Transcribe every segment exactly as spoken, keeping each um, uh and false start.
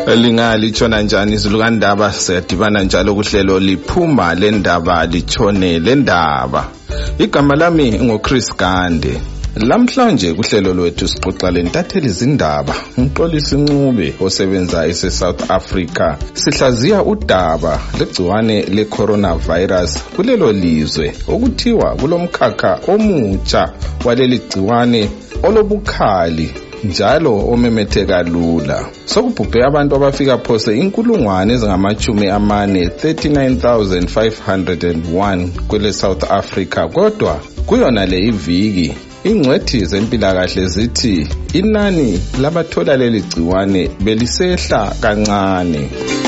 Lingalithona njani izulu kaNdaba? Siyadibana njalo kuhlelo liphuma lendaba litshone lendaba. Igama lami ngoChris Gande. Lamhlanje kuhlelo lwethu sixoxa lentatheli izindaba umxolisi Ncube osebenza ese South Africa. Sihlaziya udaba legciwane le coronavirus kulelo lizwe okuthiwa kulomkhakha omutsha waleli gciwane olobukhali njalo omemetheka lula. Sokubhubhe abantu abafika phose inkulungwane ezingamachumi amane thirty-nine thousand five hundred one kwele South Africa, kodwa kuyona le iviki ingcwethi zempilakahle zithi inani labathola leli gciwane belisehla kancane.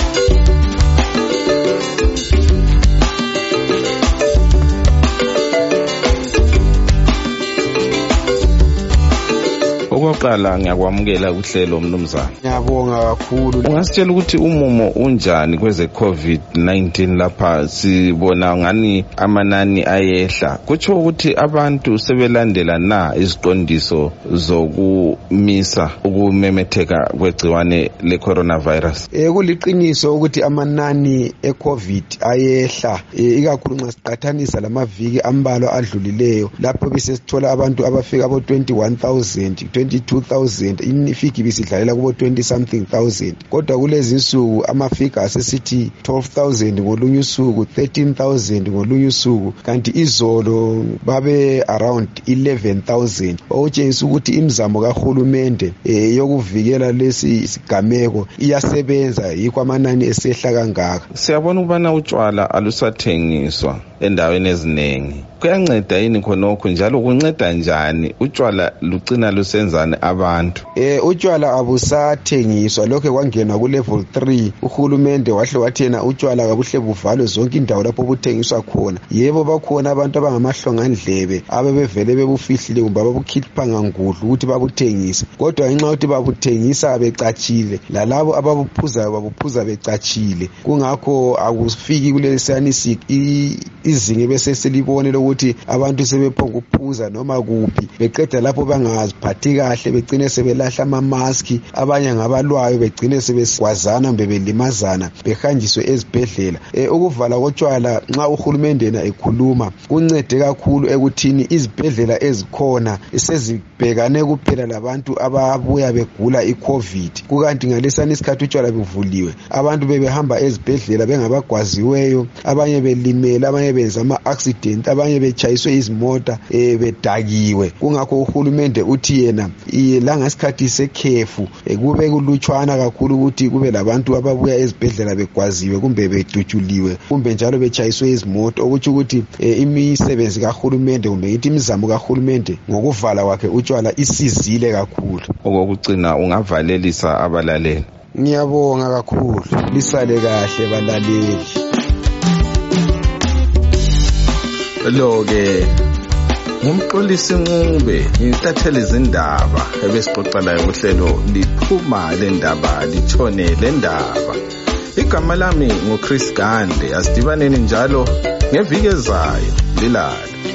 Okokuqala ngiyakwamukela uhlelo mnumzana. Ngiyabonga kakhulu. Ungasitshela ukuthi umumo unjani kweze COVID nineteen lapha? Sibona ngani amanani ayehla. Kutsho ukuthi abantu sebelandela na iziqondiso zokumisa ukumemetheka kwegciwane le coronavirus? Eh kuliqiniso ukuthi amanani eCovid ayehla, ikakhulu nxa siqathanisa lamaviki ambalo adlulileyo lapho besesithola abantu abafika abo twenty-one thousand twenty-two thousand, inifiki bisidlalela kubo twenty something thousand. Kodwa kulezi insuku amafika asesithi twelve thousand ngolunye usuku, thirteen thousand ngolunye usuku, kanti izolo babe around eleven thousand. Okutshengisa ukuthi imizamo kahulumende eh, yokuvikela lesi sigameko iyasebenza, yikho amanani esehla kangaka. Siyabona ukubana utshwala alusathengiswa endaweni eziningi. Kuyanceda yini khonokho, njalo kunceda njani? Utshwala lucina lusenzane abantu? Eh utshwala abusathengiswa, lokho kwangena ku level three. Uhulumende wahle wathi yena utshwala kabuhle buvalwe zonke indawo lapho buthengiswa khona. Yebo bakhona abantu abangamahlongandlebe abebevele bebufihlile kumbe ababukhipha ngangudlu ukuthi babuthengise, kodwa ngenxa yokuthi babuthengisa becatshile, lalabo ababuphuza babuphuza becatshile, kungakho akusifiki kulesiyanisi izinga bese selibone lokuthi abantu sebephonga ukuphuza noma kuphi, beqeda lapho bangaziphathi kahle begcine sebelahla ama mask, abanye ngabalwayo begcine sebekwazana kumbe belimazana behanjiswe ezibhedlela. Eh ukuvala kotshwala nxa uhulumende yena ekhuluma kuncede kakhulu ekuthini izibhedlela ezikhona sezibhekane kuphela labantu ababuya begula iCovid, kukanti ngalesani isikhathi utshwala buvuliwe abantu bebehamba ezibhedlela bengabagwaziweyo, abanye belimela, abanye benza ama accident, abanye betshayiswe izimota eh bedakiwe. Kungakho uhulumende uthi yena la ngasikhathi sekhefu kube kulutshwana kakhulu ukuthi kube labantu ababuya ezibhedlela begwaziwe kumbe bedutshuliwe kumbe njalo betshayiswe izimota, ukuthi ukuthi imisebenzi kahulumende kumbe ithi imizamo kahulumende ngokuvala kwakhe utshwala isizile kakhulu. Okugcina ungavalelisa abalaleli. Ngiyabonga kakhulu, lisale kahle balaleli. Lo ke ngumxolisi Ncube, intatheli izindaba ebesixoxa layo kuhlelo liphuma lendaba litshone lendaba. Igama lami ngoChris Gande. Asidibaneni njalo ngeviki ezayo. Lilala.